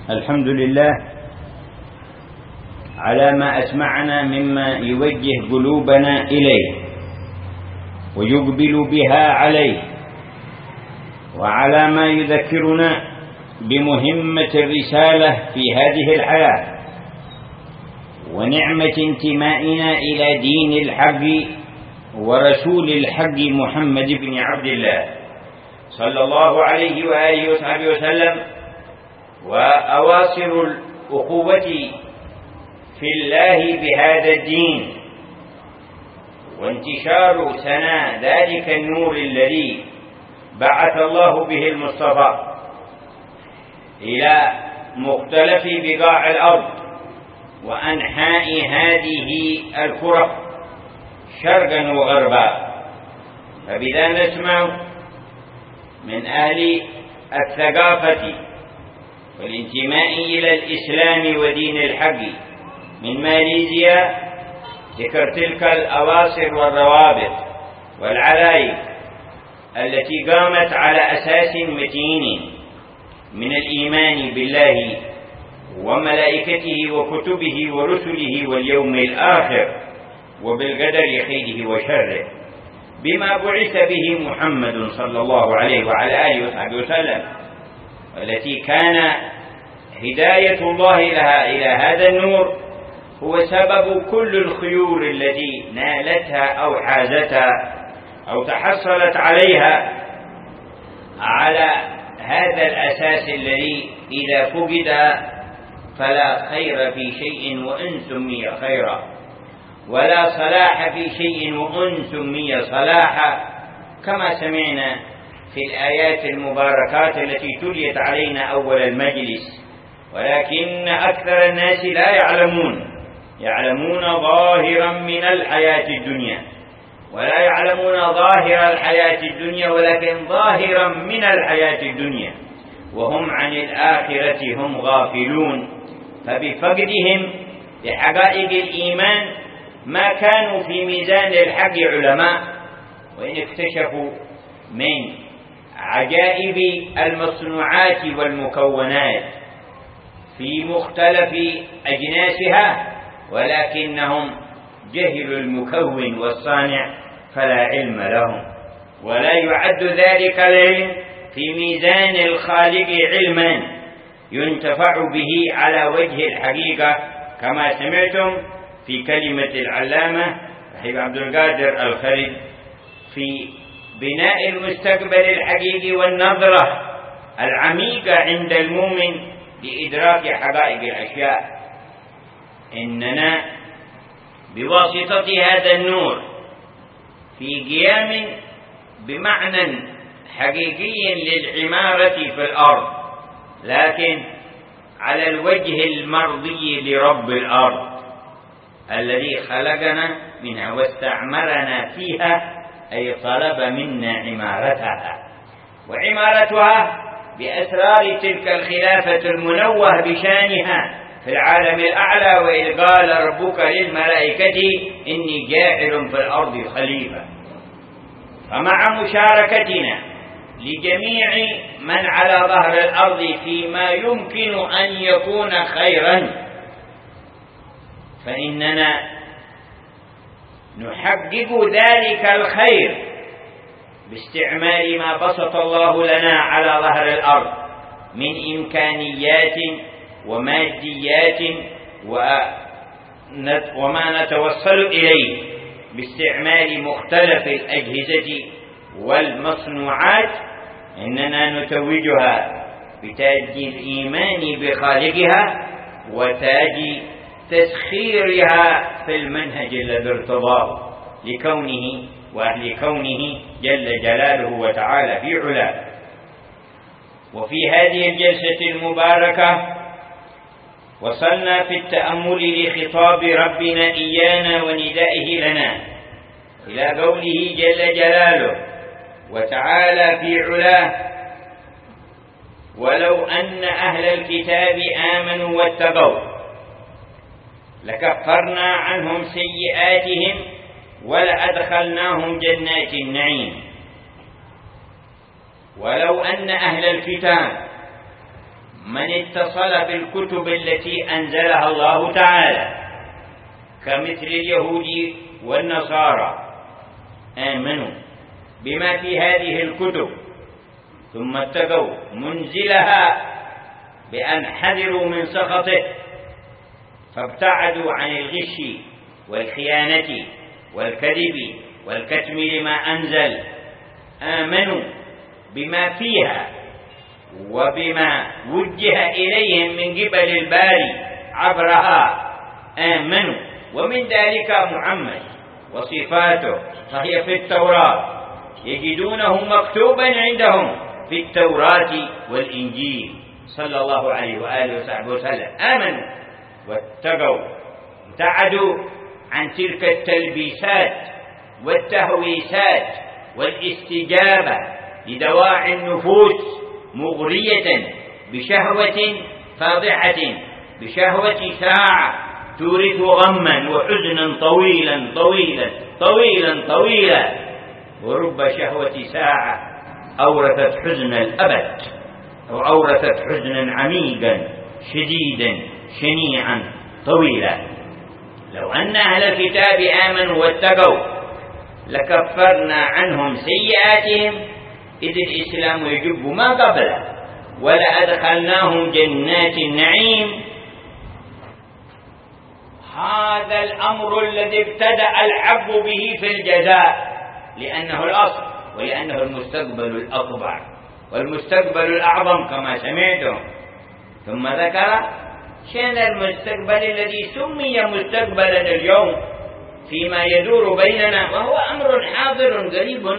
الحمد لله على ما أسمعنا مما يوجه قلوبنا إليه ويقبل بها عليه، وعلى ما يذكرنا بمهمة الرسالة في هذه الحياة ونعمة انتمائنا إلى دين الحق ورسول الحق محمد بن عبد الله صلى الله عليه وآله وصحبه وسلم، وأواصر الأخوة في الله بهذا الدين وانتشار سنا ذلك النور الذي بعث الله به المصطفى إلى مختلف بقاع الأرض وأنحاء هذه الكرة شرقا وغربا. فبذا نسمع من أهل الثقافة والانتماء إلى الإسلام ودين الحق من ماليزيا ذكر تلك الأواصر والروابط والعلايق التي قامت على أساس متين من الإيمان بالله وملائكته وكتبه ورسله واليوم الآخر وبالقدر خيره وشره، بما بعث به محمد صلى الله عليه وعلى آله وصحبه وسلم، التي كان هداية الله لها إلى هذا النور هو سبب كل الخيور التي نالتها أو حازتها أو تحصلت عليها على هذا الأساس الذي إذا فقد فلا خير في شيء وإن سمي خيرا، ولا صلاح في شيء وإن سمي صلاحا، كما سمعنا في الآيات المباركات التي تليت علينا أول المجلس. ولكن أكثر الناس لا يعلمون ظاهرا من الحياة الدنيا، ولا يعلمون ظاهر الحياة الدنيا ولكن ظاهرا من الحياة الدنيا، وهم عن الآخرة هم غافلون. فبفقدهم لحقائق الإيمان ما كانوا في ميزان الحق علماء، وإن اكتشفوا من عجائب المصنوعات والمكونات في مختلف أجناسها، ولكنهم جهلوا المكون والصانع فلا علم لهم، ولا يعد ذلك العلم في ميزان الخالق علما ينتفع به على وجه الحقيقة، كما سمعتم في كلمة العلامة حبيب عبد القادر الخريج في بناء المستقبل الحقيقي والنظرة العميقة عند المؤمن لإدراك حقائق الأشياء. إننا بواسطة هذا النور في قيام بمعنى حقيقي للعمارة في الأرض، لكن على الوجه المرضي لرب الأرض الذي خلقنا منها واستعمرنا فيها، أي طلب منا عمارتها، وعمارتها بأسرار تلك الخلافة المنوه بشانها في العالم الأعلى. وإذ قال ربك للملائكة إني جاعل في الأرض خليفة. فمع مشاركتنا لجميع من على ظهر الأرض فيما يمكن أن يكون خيرا، فإننا نحقق ذلك الخير باستعمال ما بسط الله لنا على ظهر الأرض من إمكانيات وماديات وما نتوصل إليه باستعمال مختلف الأجهزة والمصنوعات. إننا نتوجها بتاج الإيمان بخالقها وتاج تسخيرها في المنهج الذي ارتضاه لكونه وأهل كونه جل جلاله وتعالى في علاه. وفي هذه الجلسة المباركة وصلنا في التأمل لخطاب ربنا إيانا وندائه لنا إلى قوله جل جلاله وتعالى في علاه ولو أن أهل الكتاب آمنوا واتقوا لكفرنا عنهم سيئاتهم ولأدخلناهم جنات النعيم. ولو أن أهل الكتاب من اتصل بالكتب التي أنزلها الله تعالى كمثل اليهود والنصارى آمنوا بما في هذه الكتب ثم اتقوا منزلها بأن حذروا من سخطه فابتعدوا عن الغش والخيانة والكذب والكتم لما أنزل، آمنوا بما فيها وبما وجه إليهم من قبل الباري عبرها، آمنوا، ومن ذلك محمد وصفاته، فهي في التوراة يجدونه مكتوبا عندهم في التوراة والإنجيل صلى الله عليه وآله وصحبه وسلم، آمنوا واتقوا، ابتعدوا عن تلك التلبيسات والتهويسات والاستجابة لدواعي النفوس مغرية بشهوة فاضحة، بشهوة ساعة تورث غما وحزنا طويلا طويلا طويلا طويلا، ورب شهوة ساعة أورثت حزن الأبد أو أورثت حزنا عميقا شديدا شنيعا طويلا. لو أن أهل الكتاب آمنوا واتقوا لكفرنا عنهم سيئاتهم إذ الإسلام يجب ما قبله ولأدخلناهم جنات النعيم. هذا الأمر الذي ابتدأ العبد به في الجزاء لأنه الأصل ولأنه المستقبل الأكبر والمستقبل الأعظم كما سمعتم. ثم ذكر شأن المستقبل الذي سمي مستقبلا اليوم فيما يدور بيننا، وهو أمر حاضر قريب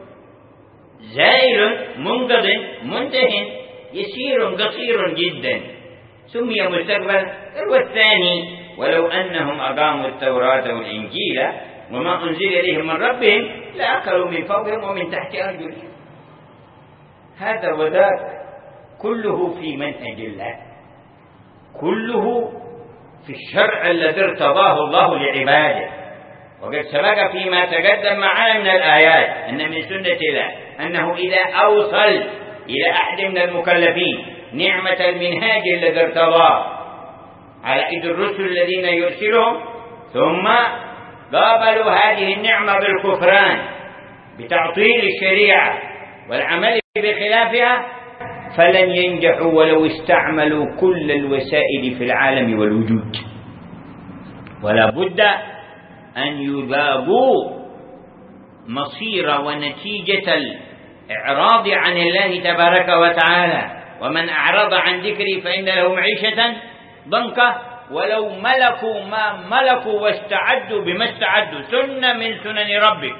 زائل منقض منتهٍ يسير قصير جدا، سمي مستقبلا. والثاني ولو أنهم أقاموا التوراة والإنجيل وما أنزل إليهم من ربهم لأكلوا من فوقهم ومن تحت أرجلهم. هذا وذاك كله في منهج الله، كله في الشرع الذي ارتضاه الله لعباده. وقد سبق فيما تقدم معنا من الآيات أن من سنة الله أنه إذا أوصل إلى أحد من المكلفين نعمة المنهاج الذي ارتضاه على أيدي الرسل الذين يرسلهم ثم قابلوا هذه النعمة بالكفران بتعطيل الشريعة والعمل بخلافها فلن ينجحوا ولو استعملوا كل الوسائل في العالم والوجود، ولا بد أن يذاقوا مصير ونتيجة الإعراض عن الله تبارك وتعالى. ومن أعرض عن ذكري فإن له معيشة ضنكا ولو ملكوا ما ملكوا واستعدوا بما استعدوا، سنة من سنن ربك.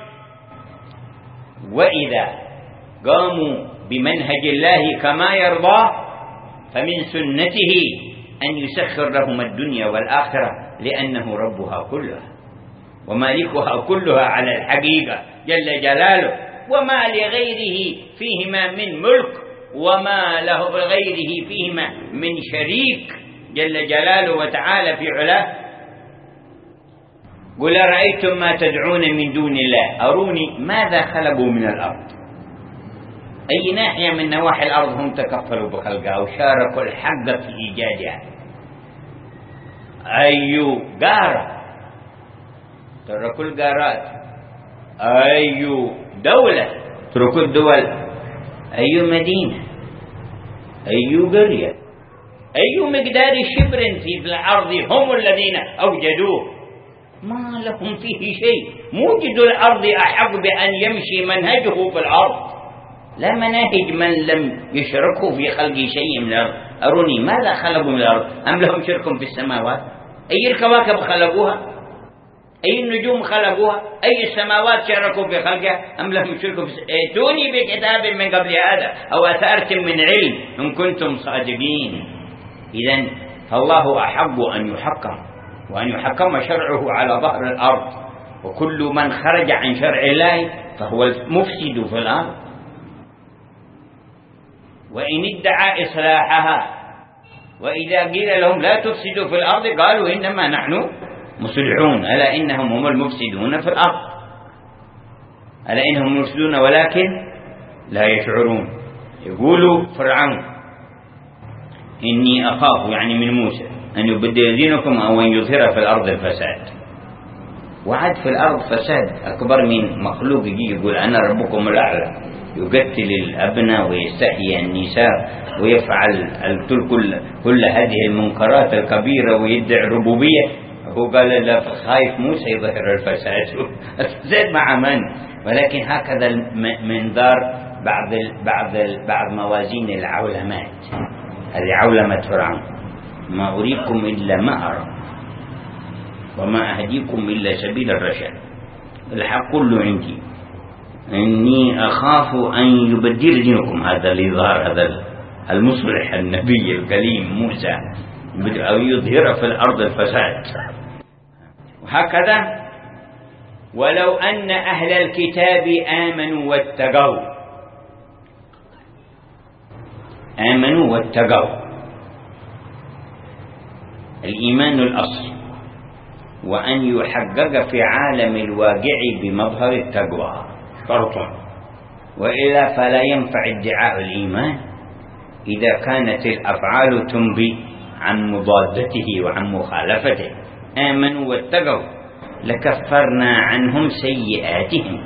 وإذا قاموا بمنهج الله كما يرضاه فمن سنته أن يسخر لهم الدنيا والآخرة لأنه ربها كلها ومالكها كلها على الحقيقة جل جلاله، وما لغيره فيهما من ملك وما له لغيره فيهما من شريك جل جلاله وتعالى في علاه. قل أرأيتم ما تدعون من دون الله أروني ماذا خلقوا من الأرض، أي ناحية من نواحي الأرض هم تكفلوا بخلقها وشاركوا الحق في إيجادها. أي قارة تركوا القارات، أي دولة تركوا الدول، أي مدينة، أي قرية، أي مقدار شبر في الأرض هم الذين أوجدوه، ما لهم فيه شيء. موجد الأرض أحق بأن يمشي منهجه في الأرض لا مناهج من لم يشركوا في خلق شيء من الأرض. أروني ماذا خلقوا من الأرض أم لهم شرك في السماوات؟ أي الكواكب خلقوها؟ أي النجوم خلقوها؟ أي السماوات شاركوا في خلقها أم لهم شرك في ائتوني بكتاب من قبل هذا أو أثارة من علم إن كنتم صادقين. إذن فالله أحق أن يحكم وأن يحكم شرعه على ظهر الأرض، وكل من خرج عن شرع الله فهو المفسد في الأرض. وإن ادعى إصلاحها وإذا قيل لهم لا تفسدوا في الأرض قالوا إنما نحن مصلحون، ألا إنهم هم المفسدون في الأرض، ألا إنهم مفسدون ولكن لا يشعرون. يقول فرعون إني أخاف يعني من موسى أن يبدل دينكم أو أن يظهر في الأرض الفساد. وعد في الأرض فساد أكبر من مخلوق يجي يقول أنا ربكم الأعلى، يقتل الأبناء ويستحيي النساء ويفعل كل هذه المنكرات الكبيرة ويدعي الربوبية. هو قال لا، خايف موسى يظهر الفساد. الفساد مع من؟ ولكن هكذا المنظار بعض موازين العولمات. هذه عولمة فرعون، ما أريكم إلا ما أرى وما أهديكم إلا سبيل الرشاد، الحق كله عندي، إني أخاف أن يبدل دينكم. هذا الإظهار، هذا المصلح النبي الكريم موسى، أو يظهر في الأرض الفساد. وهكذا ولو أن أهل الكتاب آمنوا واتقوا، الإيمان الأصل، وأن يحقق في عالم الواقع بمظهر التقوى شرط، وإلا فلا ينفع ادعاء الإيمان إذا كانت الأفعال تنبي عن مضادته وعن مخالفته. آمنوا واتقوا لكفرنا عنهم سيئاتهم.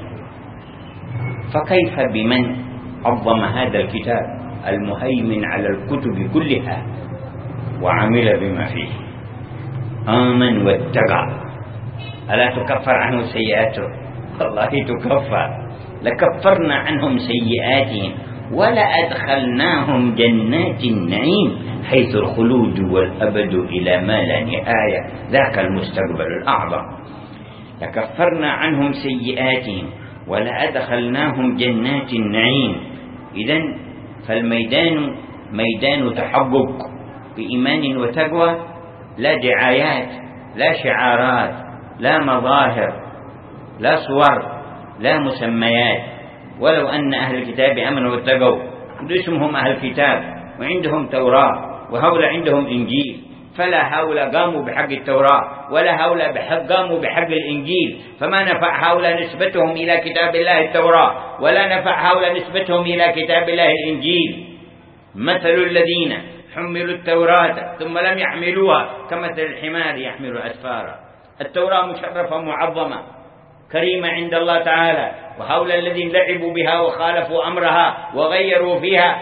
فكيف بمن عظم هذا الكتاب المهيمن على الكتب كلها وعمل بما فيه؟ آمن واتقى، ألا تكفر عنه سيئاته؟ والله تكفر. لكفرنا عنهم سيئاتهم ولأدخلناهم جنات النعيم حيث الخلود والأبد إلى ما لا نهاية، ذاك المستقبل الأعظم. لكفرنا عنهم سيئاتهم ولأدخلناهم جنات النعيم. إذن فالميدان ميدان تحقق بإيمان وتقوى، لا دعايات، لا شعارات، لا مظاهر، لا صور، لا مسميات. ولو أن أهل الكتاب آمنوا واتقوا، اسمهم أهل الكتاب وعندهم توراة، وهؤلاء عندهم إنجيل، فلا هؤلاء قاموا بحق التوراة ولا هؤلاء قاموا بحق الإنجيل، فما نفع هؤلاء نسبتهم إلى كتاب الله التوراة، ولا نفع هؤلاء نسبتهم إلى كتاب الله الإنجيل. مثل الذين حملوا التوراة ثم لم يحملوها كمثل الحمار يحمل أسفارا. التوراة مشرفة معظمة كريمة عند الله تعالى، وهؤلاء الذين لعبوا بها وخالفوا أمرها وغيروا فيها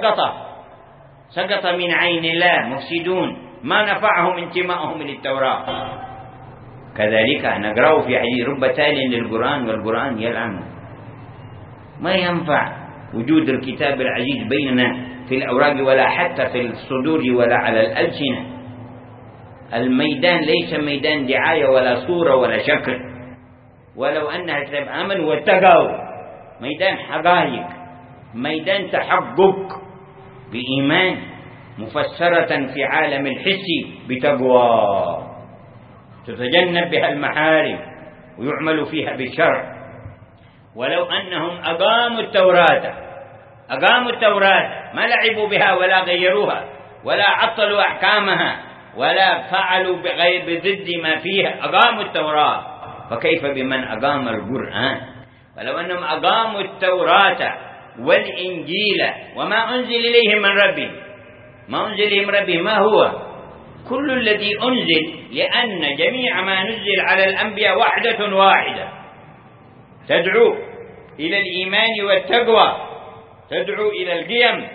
سقط من عين الله، مفسدون، ما نفعهم انتمائهم للتوراة. كذلك نقرأ في حديث رب تال للقرآن والقرآن يلعنه. ما ينفع وجود الكتاب العزيز بيننا في الأوراق ولا حتى في الصدور ولا على الألسنة. الميدان ليس ميدان دعاية ولا صورة ولا شكل. ولو أن الكتاب آمنوا واتقوا، ميدان حقائق، ميدان تحقق بإيمان، مفسرة في عالم الحس بتقوى تتجنب بها المحارم ويعمل فيها بالشرع. ولو أنهم أقاموا التوراة ما لعبوا بها ولا غيروها ولا عطلوا أحكامها ولا فعلوا بضد ما فيها، أقاموا التوراة، فكيف بمن أقام القرآن؟ ولو أنهم أقاموا التوراة والإنجيل وما أنزل إليهم من ربهم، ما أنزل إليهم ربهم ما هو؟ كل الذي أنزل، لأن جميع ما نزل على الأنبياء وحدة واحدة تدعو إلى الإيمان والتقوى، تدعو إلى القيم.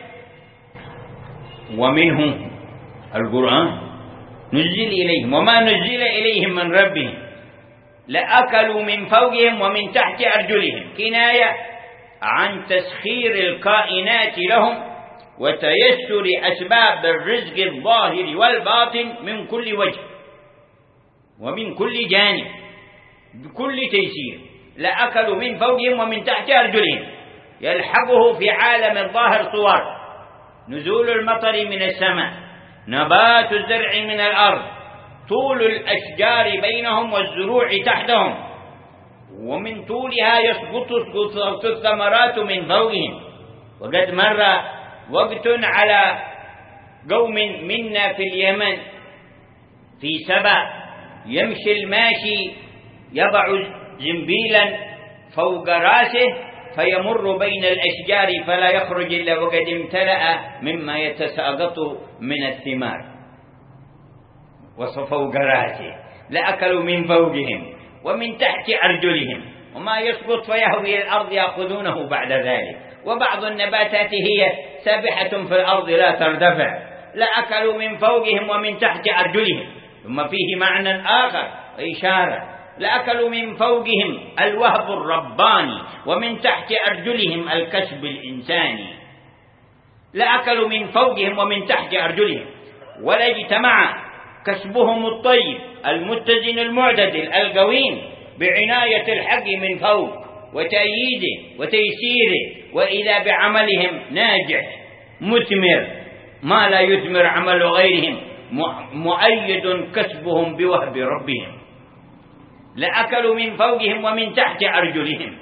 ومنه القرآن نزل إليهم، وما نزل إليهم من ربهم لأكلوا من فوقهم ومن تحت أرجلهم، كناية عن تسخير الكائنات لهم وتيسر أسباب الرزق الظاهر والباطن من كل وجه ومن كل جانب بكل تيسير. لأكلوا من فوقهم ومن تحت أرجلهم، يلحقه في عالم الظاهر صور: نزول المطر من السماء، نبات الزرع من الأرض، طول الأشجار بينهم والزروع تحتهم، ومن طولها يسقط الثمرات من فوقهم. وقد مر وقت على قوم منا في اليمن في سبأ، يمشي الماشي يضع زنبيلا فوق راسه فيمر بين الأشجار فلا يخرج إلا وقد امتلأ مما يتساقط من الثمار وفوق رأسه، لأكلوا من فوقهم ومن تحت أرجلهم، وما يسقط فيهوي إلى الأرض يأخذونه بعد ذلك. وبعض النباتات هي سابحة في الأرض لا ترتفع، لأكلوا من فوقهم ومن تحت أرجلهم. ثم فيه معنى آخر إشارة، لأكلوا من فوقهم الوهب الرباني ومن تحت أرجلهم الكسب الإنساني. لأكلوا من فوقهم ومن تحت أرجلهم، ولا اجتمع كسبهم الطيب المتزن المعتدل القويم بعناية الحق من فوق وتأييده وتيسيره، وإذا بعملهم ناجح مثمر ما لا يثمر عمل غيرهم، مؤيد كسبهم بوهب ربهم. لأكلوا من فوقهم ومن تحت أرجلهم.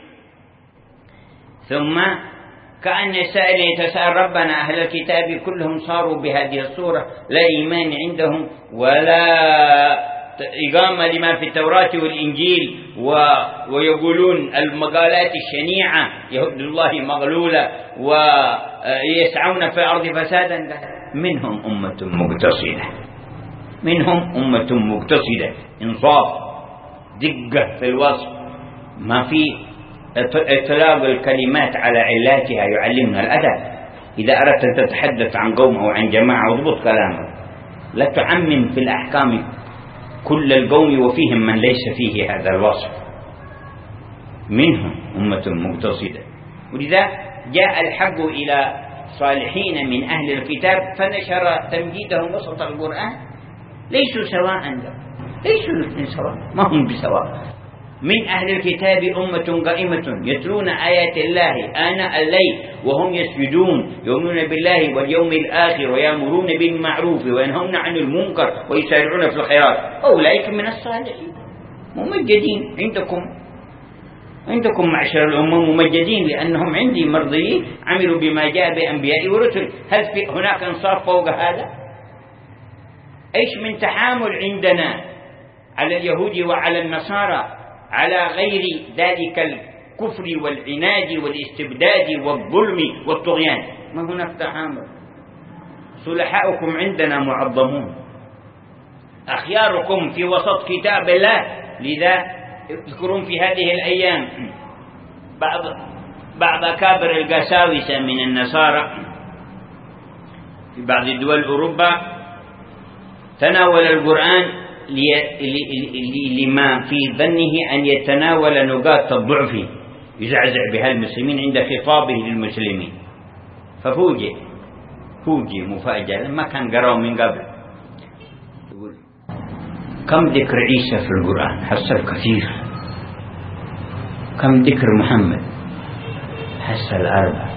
ثم كأن السائل يتساءل ربنا أهل الكتاب كلهم صاروا بهذه الصورة، لا إيمان عندهم ولا إقامة لما في التوراة والإنجيل، ويقولون المقالات الشنيعة يهد الله مغلولة ويسعون في الأرض فسادا. منهم أمة مقتصدة، منهم أمة مقتصدة، إنصاف، دقة في الوصف، ما في إطلاق الكلمات على علاتها، يعلمنا الأدب. إذا أردت أن تتحدث عن قوم أو عن جماعة اضبط كلامك، لا تعمم في الأحكام كل القوم وفيهم من ليس فيه هذا الوصف. منهم أمة مقتصدة. ولذا جاء الحق إلى صالحين من أهل الكتاب فنشر تمجيدهم وسط القرآن. ليسوا سواء، ليسوا الاثنين سواء، ما هم بسواء. من أهل الكتاب أمة قائمة يتلون آيات الله آناء الليل وهم يسجدون، يؤمنون بالله واليوم الآخر ويأمرون بالمعروف وينهون عن المنكر ويسارعون في الخيرات، أولئك من الصالحين ممجدين عندكم معشر الأمة ممجدين، لأنهم عندي مرضيين عملوا بما جاء بأنبياء ورسل. هل في هناك انصاف فوق هذا؟ إيش من تحامل عندنا على اليهود وعلى النصارى على غير ذلك الكفر والعناد والاستبداد والظلم والطغيان؟ ما هناك تحامل. صلحاؤكم عندنا معظمون، أخياركم في وسط كتاب الله. لذا يذكرون في هذه الأيام بعض أكابر القساوسة من النصارى في بعض دول أوروبا تناول القرآن لما في ظنه أن يتناول نقاط الضعف يزعزع بها المسلمين عند خطابه للمسلمين. ففوجئ مفاجأة لما كان قرأوا من قبل. يقول كم ذكر عيسى في القرآن؟ حصل كثير. كم ذكر محمد؟ حصل 4.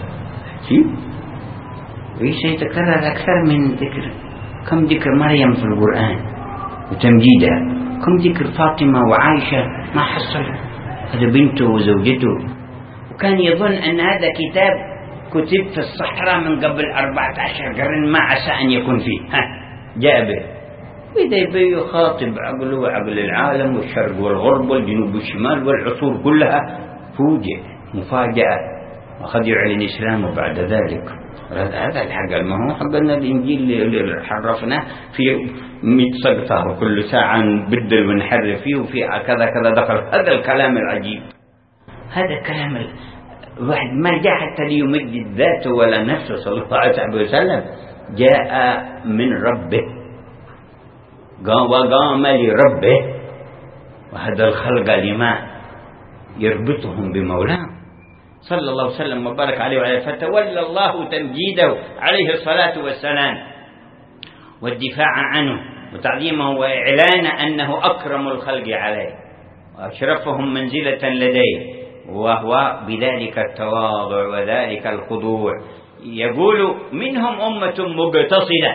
عيسى يتكرر أكثر من ذكر. كم ذكر مريم في القرآن وتمجيدها؟ كم ذكر فاطمة وعائشة؟ ما حصل. هذا بنته وزوجته. وكان يظن أن هذا كتاب كتب في الصحراء من قبل 14 قرن، ما عسى أن يكون فيه. جاء به، وإذا يبي يخاطب عقله وعقل العالم والشرق والغرب والجنوب والشمال والعصور كلها. فوجئ مفاجأة، وقد يعلن إسلامه بعد ذلك. هذا الحق، ما هو حقنا الإنجيل اللي حرفناه في 100 سقطة وكل ساعة نبدل ونحرف فيه وفي كذا كذا دخل. هذا الكلام العجيب، هذا الكلام الواحد ما جاء حتى ليمجد ذاته ولا نفسه صلى الله عليه وسلم، جاء من ربه وقام لربه، وهذا الخلق لما يربطهم بمولاه صلى الله عليه وسلم وبارك عليه وعلى. فتولى الله تمجيده عليه الصلاة والسلام والدفاع عنه وتعظيمه وإعلان أنه أكرم الخلق عليه وأشرفهم منزلة لديه، وهو بذلك التواضع وذلك الخضوع. يقول منهم أمة مقتصدة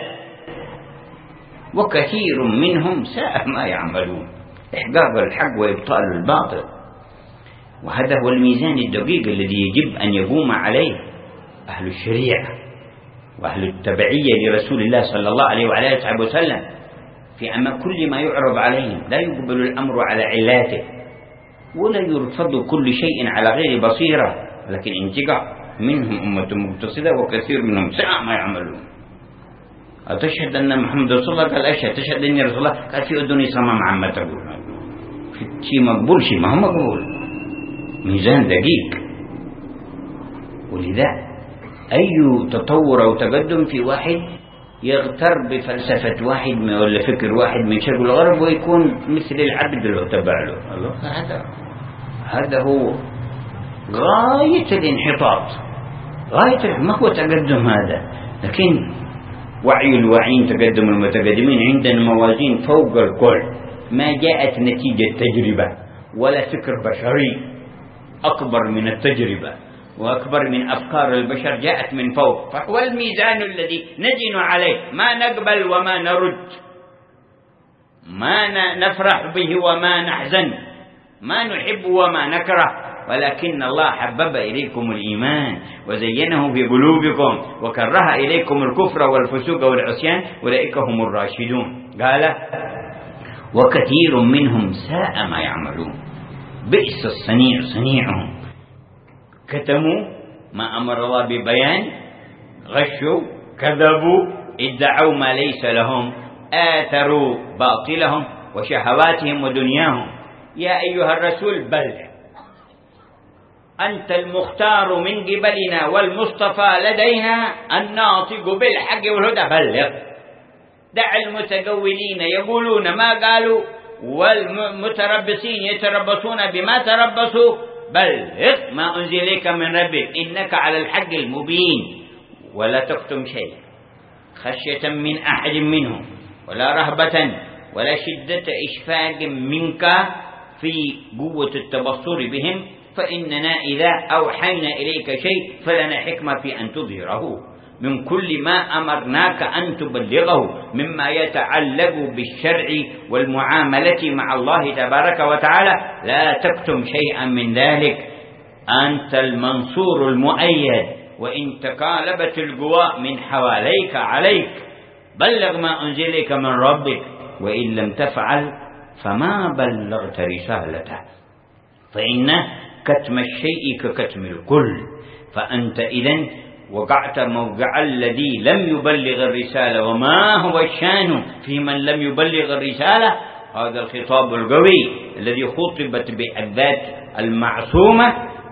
وكثير منهم ساء ما يعملون، إحقاق الحق وإبطال الباطل. وهذا هو الميزان الدقيق الذي يجب أن يقوم عليه أهل الشريعة وأهل التبعية لرسول الله صلى الله عليه وعلى آله وسلم في كل ما يعرض عليهم. لا يقبل الأمر على علاته، ولا يرفض كل شيء على غير بصيرة، لكن انتقاء. منهم أمة مقتصدة وكثير منهم ساء ما يعملون. أتشهد أن محمد رسول الله؟ قال أشهد. تشهد أني رسول الله؟ قال في أذني صمام عما تقول. شيء مقبول شيء ما هو مقبول، ميزان دقيق. ولذا أي تطور أو تقدم في واحد يغتر بفلسفة واحد ولا فكر واحد من شرق الغرب ويكون مثل العبد لو تبع له. هذا هو غاية الانحطاط، غاية ما هو تقدم هذا. لكن وعي الواعين، تقدم المتقدمين، عندنا موازين فوق الكل. ما جاءت نتيجة تجربة ولا فكر بشري أكبر من التجربة وأكبر من أفكار البشر، جاءت من فوق. فهو الميزان الذي ندين عليه، ما نقبل وما نرد، ما نفرح به وما نحزن، ما نحب وما نكره. ولكن الله حبب إليكم الإيمان وزينه في قلوبكم وكره إليكم الكفر والفسوق والعصيان أولئك هم الراشدون. قال وكثير منهم ساء ما يعملون. بئس الصنيع صنيعهم. كتموا ما أمر الله ببيان، غشوا، كذبوا، ادعوا ما ليس لهم، آثروا باطلهم وشهواتهم ودنياهم. يا أيها الرسول بلغ، أنت المختار من قبلنا والمصطفى لدينا الناطق بالحق والهدى، بلغ. دع المتقولين يقولون ما قالوا والمتربصين يتربصون بما تربصوا، بلغ ما أنزل إليك من ربك إنك على الحق المبين. ولا تكتم شيء خشية من أحد منهم ولا رهبة ولا شدة إشفاق منك في قوة التبصر بهم، فإننا إذا أوحينا إليك شيء فلنا حكمة في أن تظهره من كل ما أمرناك أن تبلغه مما يتعلق بالشرع والمعاملة مع الله تبارك وتعالى. لا تكتم شيئا من ذلك، أنت المنصور المؤيد، وإن تقالبت القوى من حواليك عليك، بلغ ما أنزل إليك من ربك، وإن لم تفعل فما بلغت رسالته، فإن كتم الشيء ككتم الكل. فأنت إذن وقعت موقع الذي لم يبلغ الرسالة. وما هو الشان في من لم يبلغ الرسالة؟ هذا الخطاب القوي الذي خطبت بالذات المعصومة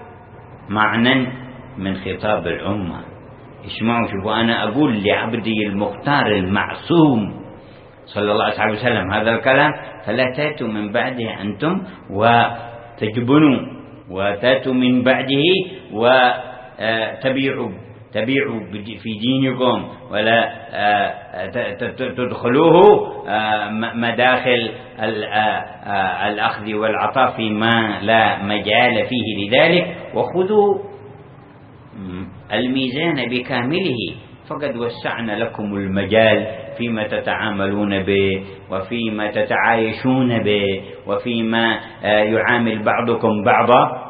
معنى من خطاب الأمة. اسمعوا، شوفوا، أنا أقول لعبدي المختار المعصوم صلى الله عليه وسلم هذا الكلام، فلا تأتوا من بعده أنتم وتجبنوا، وتأتوا من بعده وتبيعوا في دينكم، ولا تدخلوه مداخل الأخذ والعطاء فيما لا مجال فيه لذلك، وخذوا الميزان بكامله، فقد وسعنا لكم المجال فيما تتعاملون به وفيما تتعايشون به وفيما يعامل بعضكم بعضا،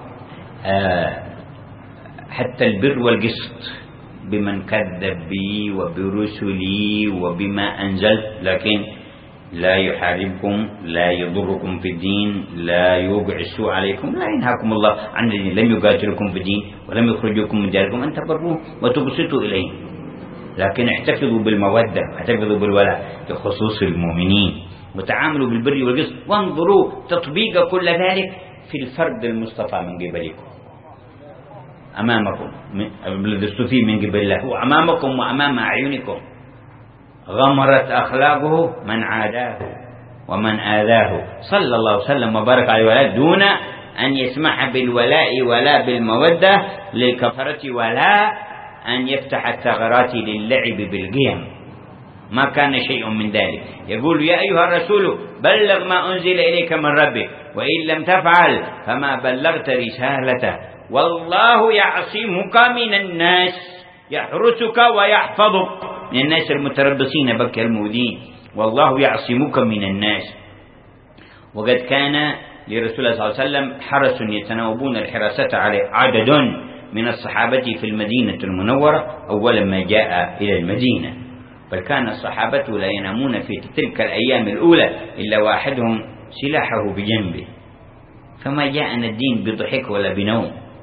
حتى البر والقسط بمن كذب بي وبرسلي وبما أنزلت، لكن لا يحاربكم، لا يضركم في الدين، لا يوقع السوء عليكم، لا ينهاكم الله عن الذين لم يقاتلكم في الدين ولم يخرجوكم من دياركم أن تبروه وتقسطوا إليه، لكن احتفظوا بالمودة، احتفظوا بالولاء بخصوص المؤمنين، وتعاملوا بالبر والقسط، وانظروا تطبيق كل ذلك في الفرد المصطفى من قبلكم أمامكم، الذي فيه من قبل الله هو أمامكم وأمام أعينكم، غمرت أخلاقه من عاداه ومن آذاه صلى الله وسلم وبارك عليه وآله، دون أن يسمح بالولاء ولا بالمودة للكفرة، ولا أن يفتح الثغرات للعب بالقيم، ما كان شيء من ذلك. يقول يا أيها الرسول بلغ ما أنزل إليك من ربك وإن لم تفعل فما بلغت رسالته، والله يعصمك من الناس، يحرسك ويحفظك من الناس المتربصين بك المؤذين، والله يعصمك من الناس. وقد كان لرسول الله صلى الله عليه وسلم حرس يتناوبون الحراسة عليه عدد من الصحابة في المدينة المنورة أول ما جاء إلى المدينة، بل كان الصحابة لا ينامون في تلك الأيام الأولى إلا واحدهم سلاحه بجنبه، فما جاءنا الدين بضحك ولا بنوم،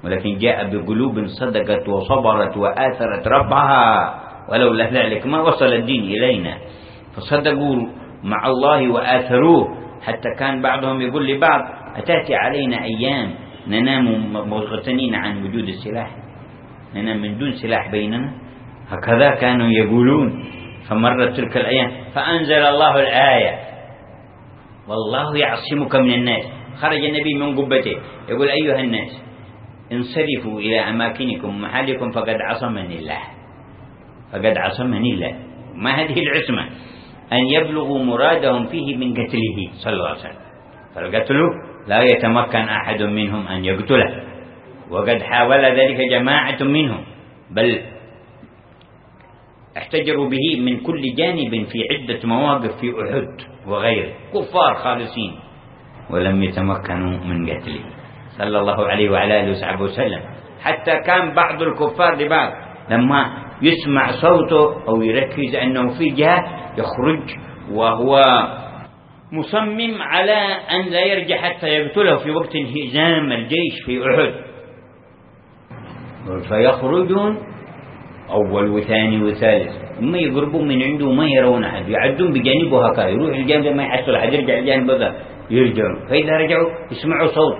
ولكن جاء بقلوب صدقت وصبرت وآثرت ربها، ولولا ذلك ما وصل الدين إلينا. فصدقوا مع الله وآثروه، حتى كان بعضهم يقول لبعض: أتأتي علينا أيام ننام مغتنين عن وجود السلاح، ننام من دون سلاح بيننا، هكذا كانوا يقولون. فمرت تلك الأيام فأنزل الله الآية: والله يعصمك من الناس. خرج النبي من قبته يقول: أيها الناس انصرفوا إلى أماكنكم محلكم فقد عصمني الله، فقد عصمني الله. ما هذه العصمة؟ أن يبلغوا مرادهم فيه من قتله صلى الله عليه وسلم. فالقتل لا يتمكن أحد منهم أن يقتله، وقد حاول ذلك جماعة منهم، بل احتجروا به من كل جانب في عدة مواقف في أحد وغيره، كفار خالصين، ولم يتمكنوا من قتله صلى الله عليه وعلى آله وصحبه وسلم. حتى كان بعض الكفار لبعض لما يسمع صوته أو يركز أنه في جهة يخرج وهو مصمم على أن لا يرجع حتى يقتله في وقت انهزام الجيش في أحد، فيخرجون أول وثاني وثالث، ما يقربون من عنده وما يرون أحد، يعدون بجانبه هكذا، يروح الجانب ما يحصل أحد، يرجع الجانب هذا يرجعون. فإذا رجعوا يسمعوا صوت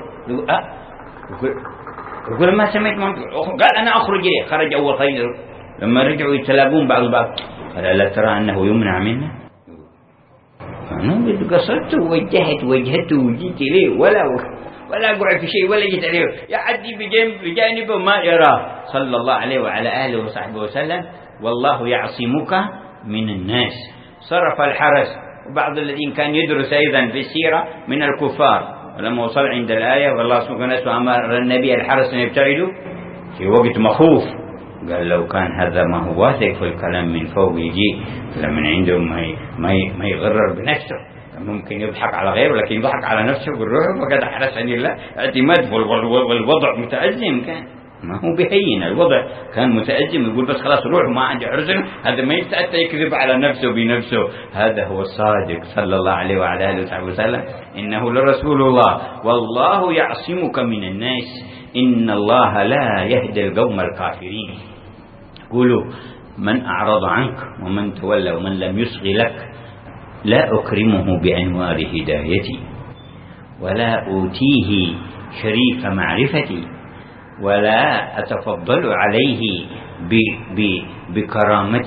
يقول: ما سمعت قال: أنا أخرج إليه. خرج أول خير، لما رجعوا يتلاقون بعض البعض: ألا ترى أنه يمنع منه؟ أنا قصدت ووجهت وجهته وجيت إليه ولا أقع في شيء ولا جيت عليه، يعدي بجانبه ما يراه صلى الله عليه وعلى آله وصحبه وسلم. والله يعصمك من الناس. صرف الحرس، وبعض الذين كان يدرس أيضا في السيرة من الكفار، ولما وصل عند الآية والله سبحانه وتعالى أمر النبي الحرس أن يبتعدوا في وقت مخوف، قال: لو كان هذا ما هو واثق في الكلام من فوق يجي لمن عنده ما يغرر بنفسه، ممكن يضحك على غيره لكن يضحك على نفسه بالروح، فقد حرسني الله. اعتماد، والوضع متأزم، كان ما هو بهين، الوضع كان متأزم، يقول بس خلاص روح ما عندي حرسنا، هذا ما يستأتى يكذب على نفسه بنفسه. هذا هو الصادق صلى الله عليه وعلى آله وصحبه وسلم، إنه لرسول الله والله يعصمك من الناس إن الله لا يهدي القوم الكافرين. قولوا: من أعرض عنك ومن تولى ومن لم يصغ لك لا أكرمه بأنوار هدايتي ولا أوتيه شريف معرفتي ولا أتفضل عليه بكرامة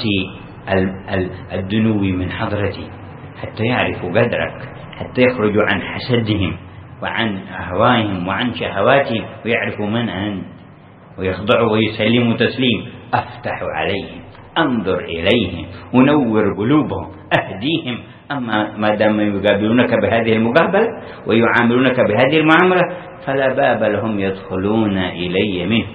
الدنو من حضرتي، حتى يعرفوا قدرك، حتى يخرجوا عن حسدهم وعن أهوائهم وعن شهواتهم ويعرفوا من أنت، ويخضعوا ويسلموا تسليم. أفتح عليهم، أنظر إليهم، أنور قلوبهم، أهديهم. أما ما دام يقابلونك بهذه المقابلة ويعاملونك بهذه المعاملة فلا باب لهم يدخلون إلي منه.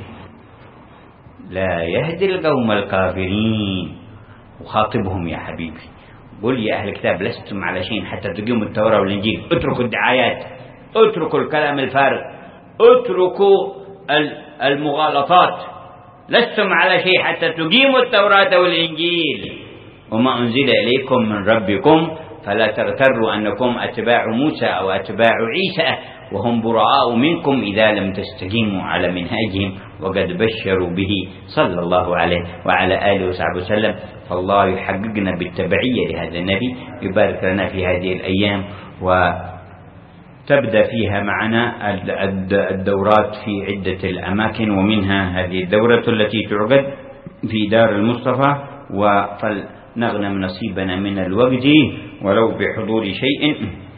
لا يهدي القوم الكافرين. وخاطبهم: يا حبيبي، قل يا أهل الكتاب لستم على شيء حتى تقيموا التوراة والإنجيل. اتركوا الدعايات، اتركوا الكلام الفارغ، اتركوا المغالطات. لستم على شيء حتى تقيموا التوراة والإنجيل وما أنزل إليكم من ربكم، فلا تغتروا أنكم أتباع موسى أو أتباع عيسى وهم براء منكم إذا لم تستقيموا على منهجهم، وقد بشروا به صلى الله عليه وعلى آله وصحبه وسلم. فالله يحققنا بالتبعية لهذا النبي، يبارك لنا في هذه الأيام، وتبدأ فيها معنا الدورات في عدة الأماكن، ومنها هذه الدورة التي تعقد في دار المصطفى، فلنغنم نصيبنا من الوقت ولو بحضور شيء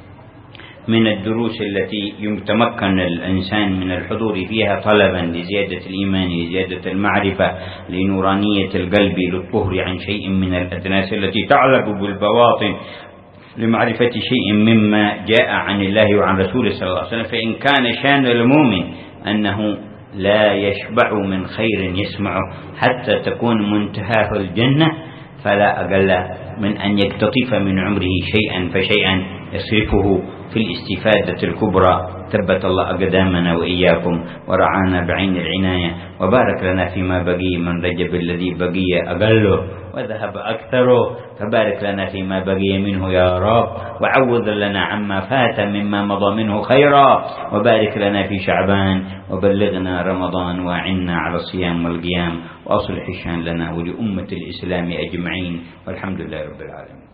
من الدروس التي يتمكن الإنسان من الحضور فيها طلبا لزيادة الإيمان، لزيادة المعرفة، لنورانية القلب، للطهر عن شيء من الأدناس التي تعلق بالبواطن، لمعرفة شيء مما جاء عن الله وعن رسوله صلى الله عليه وسلم. فإن كان شأن المؤمن أنه لا يشبع من خير يسمعه حتى تكون منتهاه الجنة، فلا أقل من أن يقتطف من عمره شيئا فشيئا يصرفه في الاستفادة الكبرى ثبت الله أقدامنا وإياكم ورعانا بعين العناية، وبارك لنا فيما بقي من رجب الذي بقي أقله وذهب أكثره، فبارك لنا فيما بقي منه يا رب، وعوض لنا عما فات مما مضى منه خيرا، وبارك لنا في شعبان، وبلغنا رمضان، وعنا على الصيام والقيام، وأصلح الشان لنا ولأمة الإسلام أجمعين، والحمد لله رب العالمين.